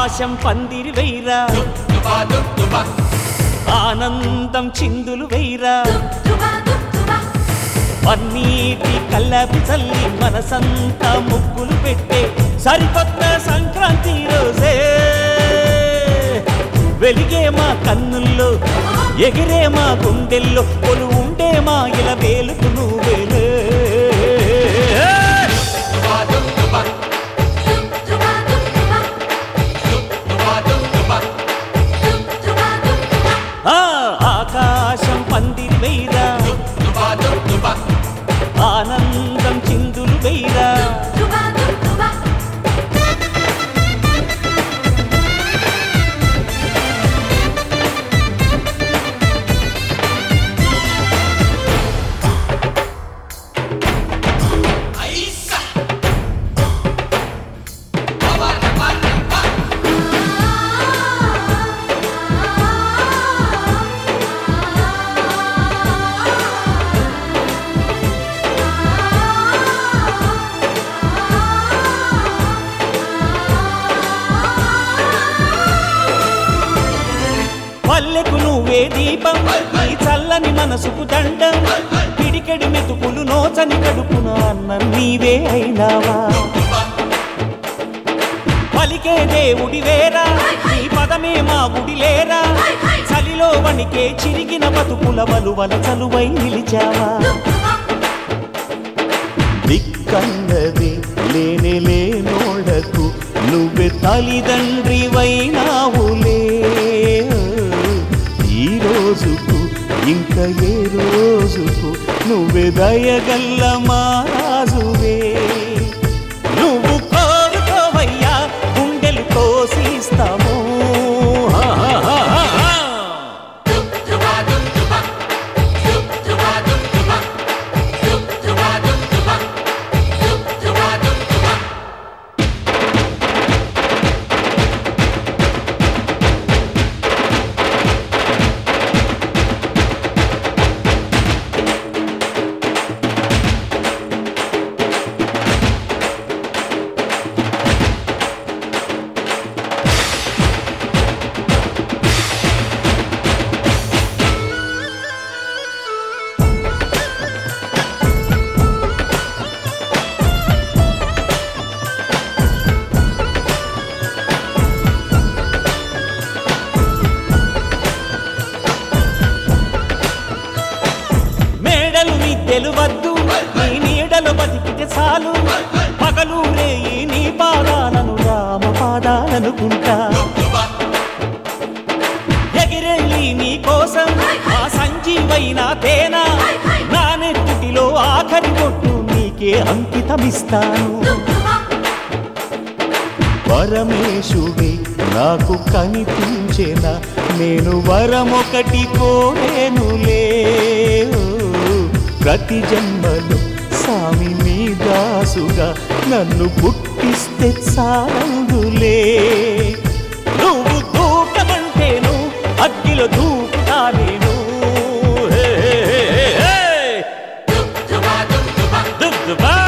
ఆకాశం పందిరి వైరా ఆనందం చిందులు వైరా పన్నీటి కల్లాపి చల్లి మనసంతా ముగ్గులు పెట్టే సరికొత్త సంక్రాంతి రోజే వెలిగే మా కన్నుల్లో ఎగిరే మా గుండెల్లో కొలు ఉండే మా ఇలా వేలుకు నువ్వేలే ఆకాశం పందిరి వైరా ఆనందం చిందులు వైరా పల్లెకు నువ్వే దీపం నీ చల్లని మనసుకు దండం పిడికెడి మెతుకులు నోచని కడుపున అన్నం నీవే అయినావా పలికే దేవుడి వేరా నీ పదమే మా గుడి లేరా చలిలో వణికే చిరిగిన బతుకుల వలువల చలువై నిలిచావా దిక్కన్నది లేనే లేనోడకు నువ్వే తల్లిదండ్రి వైనావులే ఈ రోజుకు ఇంకా ఏ రోజుకు నువ్వే దయగల్ల మా రాజువే నువ్వు కోరుకోవయ్యా గుండెలు కోసిస్తాము తెలువద్దు నీ నీడలు బతికితే చాలు పగలు రేయి నీ పాదాలను రామ పాదాలనుకుంటా ఎగిరెళ్ళి నీ కోసం ఆ సంజీవైన తేనా నా నెత్తిలో ఆఖరి కొట్టు నీకే అంకితమిస్తాను పరమేశుడే నాకు కనిపించేనా నేను వరమొకటి కోరేనులే ప్రతి జన్మలో స్వామి నీ దాసుగా నన్ను పుట్టిస్తే చాలందులే నువ్వు దూకమంటేను అగ్గిలో దూకుతా నేను